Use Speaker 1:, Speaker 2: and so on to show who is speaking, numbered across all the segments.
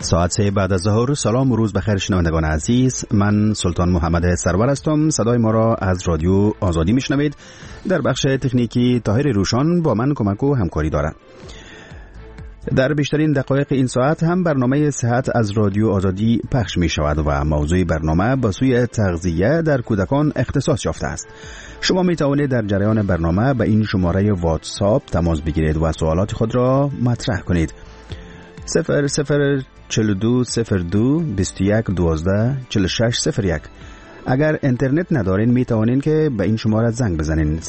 Speaker 1: ساعت 3 بعد از ظهر. سلام و روز بخیر شنوندگان عزیز، من سلطان محمد سرور هستم. صدای ما را از رادیو آزادی میشنوید. در بخش تکنیکی طاهر روشان با من کمک و همکاری دارد. در بیشترین دقایق این ساعت هم برنامه صحت از رادیو آزادی پخش می شود و موضوع برنامه با سوی تغذیه در کودکان اختصاص یافته است. شما می توانید در جریان برنامه به این شماره واتساپ تماس بگیرید و سوالات خود را مطرح کنید. 00420221124601. اگر اینترنت ندارین می توانین که به این شماره زنگ بزنین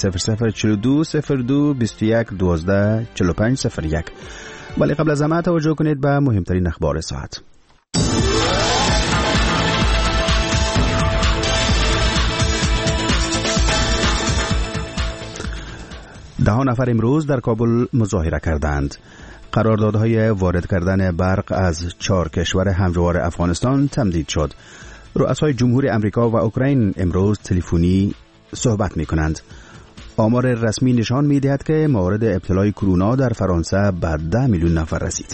Speaker 1: 00420221124501. ولی قبل از همه توجه کنید به مهمترین اخبار ساعت. 10 نفر امروز در کابل مظاهره کردند. قراردادهای وارد کردن برق از 4 کشور همجوار افغانستان تمدید شد. رؤسای جمهور امریکا و اوکراین امروز تلفنی صحبت می کنند. آمار رسمی نشان می دهد که موارد ابتلای کرونا در فرانسه به 10 میلیون نفر رسید.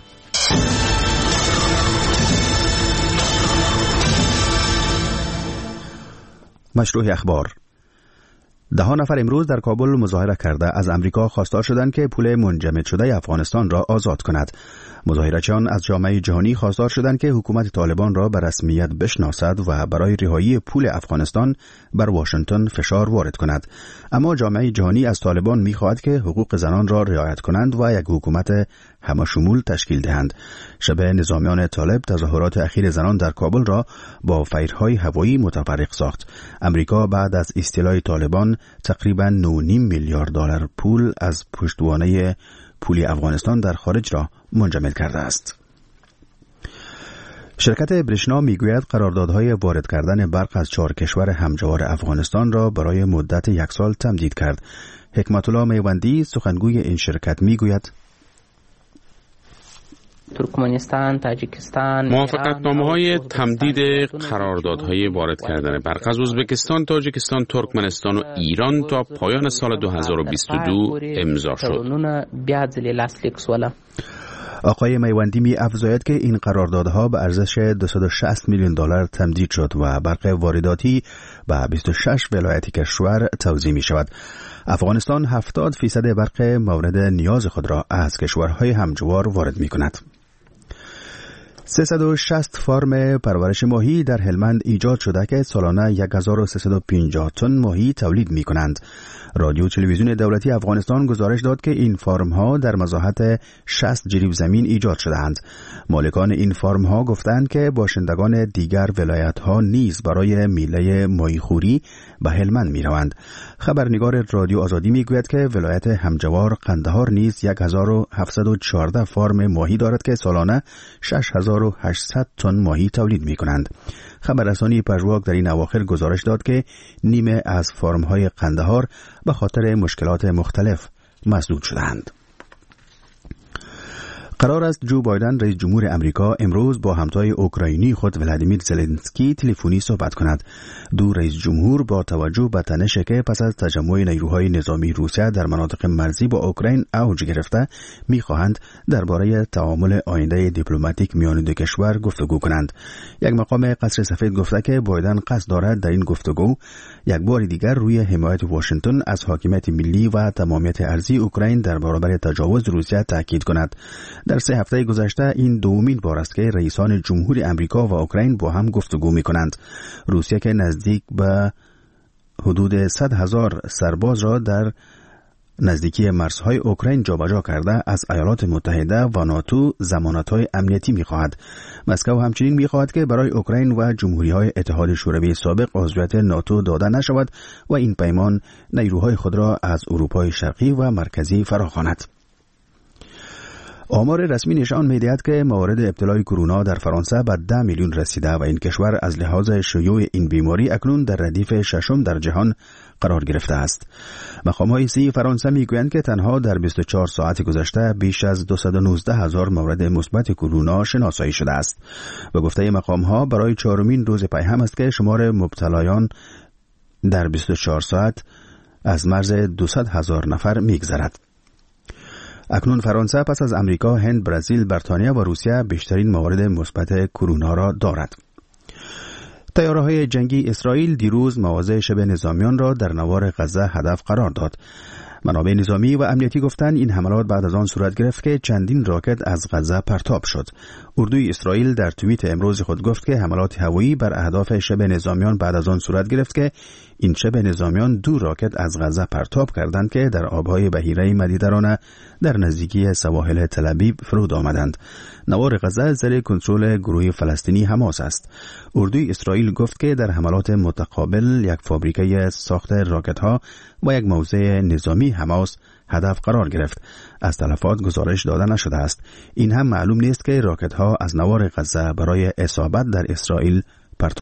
Speaker 1: مشروع اخبار. 10 نفر امروز در کابل مظاهره کرده از امریکا خواستار شدند که پول منجمد شده افغانستان را آزاد کند. مظاهره‌چیان از جامعه جهانی خواستار شدند که حکومت طالبان را به رسمیت بشناسد و برای رهایی پول افغانستان بر واشنگتن فشار وارد کند. اما جامعه جهانی از طالبان می‌خواهد که حقوق زنان را رعایت کنند و یک حکومت همه‌شمول تشکیل دهند. شب نظامیان طالب تظاهرات اخیر زنان در کابل را با فایرهای هوایی متفرق ساخت. امریکا بعد از استیلای طالبان تقریباً 9.5 میلیارد دلار پول از پشتوانه پولی افغانستان در خارج را منجمد کرده است. شرکت بریشنا میگوید قراردادهای وارد کردن برق از 4 کشور همجوار افغانستان را برای مدت 1 سال تمدید کرد. حکمت الله میوندی سخنگوی این شرکت میگوید
Speaker 2: ترکمنستان، تاجیکستان،
Speaker 3: موافقتنامه‌های تمدید قراردادهای وارد کردن برق از ازبکستان، تاجیکستان، ترکمنستان و ایران تا پایان سال 2022 امضا شد.
Speaker 1: آقای میوندی می افزاید که این قراردادها به ارزش 260 میلیون دلار تمدید شد و برق وارداتی به 26 ولایت کشور توزیع می شود. افغانستان 70% برق مورد نیاز خود را از کشورهای همجوار وارد می کند. 360 فارم پرورش ماهی در هلمند ایجاد شده که سالانه 1350 تن ماهی تولید می کنند. رادیو تلویزیون دولتی افغانستان گزارش داد که این فارم ها در مساحت 60 جریب زمین ایجاد شده‌اند. مالکان این فارم ها گفتند که باشندگان دیگر ولایت ها نیز برای میله ماهیخوری به هلمند می روند. خبرنگار رادیو آزادی می گوید که ولایت همجوار قندهار نیز 1714 فارم ماهی دارد که سالانه 6800 تن ماهی تولید می کنند. خبررسانی پژواک در این اواخر گزارش داد که نیمه از فارم‌های قندهار به خاطر مشکلات مختلف مسدود شدند. قرار است جو بایدن رئیس جمهور امریکا امروز با همتای اوکراینی خود ولادیمیر زلنسکی تلفنی صحبت کند. دو رئیس جمهور با توجه به تنشی که پس از تجمع نیروهای نظامی روسیه در مناطق مرزی با اوکراین اوج گرفته می‌خواهند درباره تعامل آینده دیپلماتیک میان دو کشور گفتگو کنند. یک مقام قصر سفید گفته که بایدن قصد دارد در این گفتگو یک بار دیگر روی حمایت واشنگتن از حاکمیت ملی و تمامیت ارضی اوکراین در برابر تجاوز روسیه تاکید کند. در 3 هفته گذشته این دومین بار است که رئیسان جمهور امریکا و اوکراین با هم گفتگو می‌کنند. روسیه که نزدیک به حدود 100,000 سرباز را در نزدیکی مرزهای اوکراین جابجا کرده از ایالات متحده و ناتو ضمانت‌های امنیتی می‌خواهد. مسکو همچنین می‌خواهد که برای اوکراین و جمهوری‌های اتحاد شوروی سابق عضویت ناتو داده نشود و این پیمان نیروهای خود را از اروپای شرقی و مرکزی فراخواند. آمار رسمی نشان می‌دهد که موارد ابتلای کرونا در فرانسه به 10 میلیون رسیده و این کشور از لحاظ شیوع این بیماری اکنون در ردیف 6 در جهان قرار گرفته است. مقام‌های صحی فرانسه می‌گویند که تنها در 24 ساعت گذشته بیش از 219,000 مورد مثبت کرونا شناسایی شده است. به گفته مقام‌ها برای 4مین روز پی هم است که شمار مبتلایان در 24 ساعت از مرز 200,000 نفر می‌گذرد. اکنون فرانسه پس از امریکا، هند، برزیل، بریتانیا و روسیه بیشترین موارد مثبت کرونا را دارد. طیاره‌های جنگی اسرائیل دیروز مواضع شبه نظامیان را در نوار غزه هدف قرار داد. منابع نظامی و امنیتی گفتند این حملات بعد از آن صورت گرفت که چندین راکت از غزه پرتاب شد. اردوی اسرائیل در توییت امروز خود گفت که حملات هوایی بر اهداف شبه نظامیان بعد از آن صورت گرفت که این شبه نظامیان 2 راکت از غزه پرتاب کردند که در آبهای بحیره مدیترانه در نزدیکی سواحل تل‌آویو فرود آمدند. نوار غزه زیر کنترل گروه فلسطینی حماس است. اردوی اسرائیل گفت که در حملات متقابل یک فابریکه ساخت راکت‌ها و یک موضع نظامی حماس هدف قرار گرفت. از تلفات گزارش داده نشده است. این هم معلوم نیست که راکت‌ها از نوار غزه برای اصابت در اسرائیل